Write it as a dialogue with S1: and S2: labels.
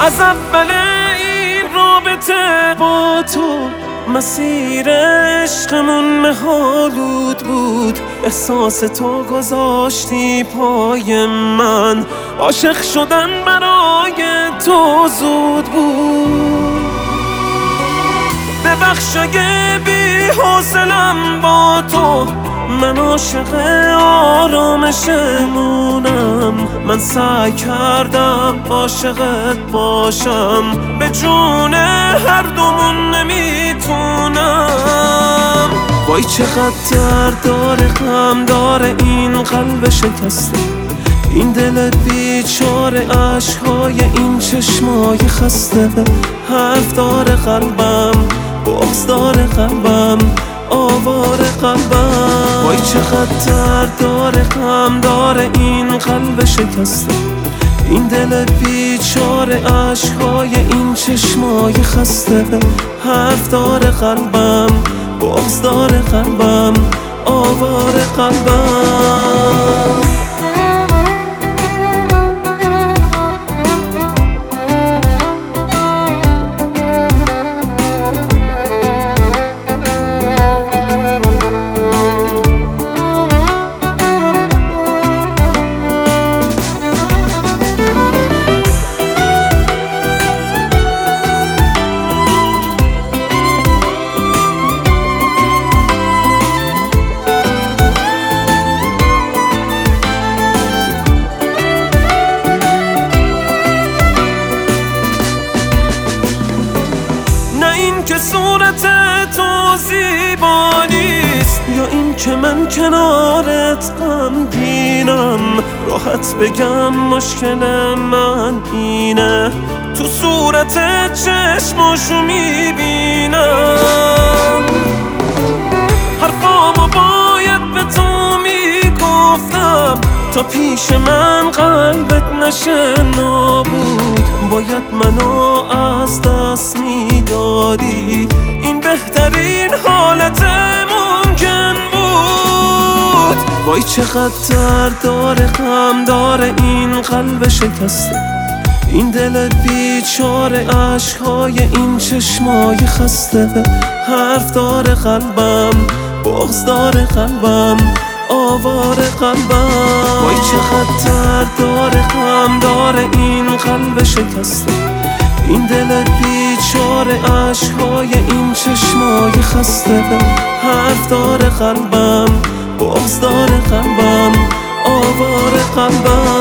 S1: از اول این رابطه با تو مسیر عشقمون مه‌آلود بود. احساس تو گذاشتی پای من، عاشق شدن برای تو زود بود. ببخش اگه بی‌حوصله‌ام با تو، من عاشق آرامشمونم. من سعی کردم عاشقت باشم، به جون هر دومون نمیتونم. وای چقدر درد داره، غم داره این قلب شکسته، این دل بیچاره، عشقهای این چشمای خسته. حرف داره قلبم، بغض داره قلبم، آواره قلبم. وای چقدر درد داره، غم داره این قلب شکسته، این دل بیچاره، عشقهای این چشمای خسته. حرف داره قلبم، بغض داره قلبم، آواره قلبم. که صورت تو زیبا نیست، یا این که من کنارت غمگینم. راحت بگم مشکل من اینه، تو صورت چشماشو میبینم. حرفامو باید به تو میگفتم، تا پیش من قلبت نشه نابود. باید منو از دست میدادی، این بهترین حالت ممکن بود. وای چقدر درد داره، غم داره این قلب شکسته، این دل بیچاره، عشقهای این چشمای خسته. حرف داره قلبم، بغض داره قلبم، آواره قلبم. وای چقدر درد داره، غم داره این قلب شکسته، این دل بیچاره، عشقهای این چشمای خسته. حرف داره قلبم، بغض داره قلبم، آواره قلبم.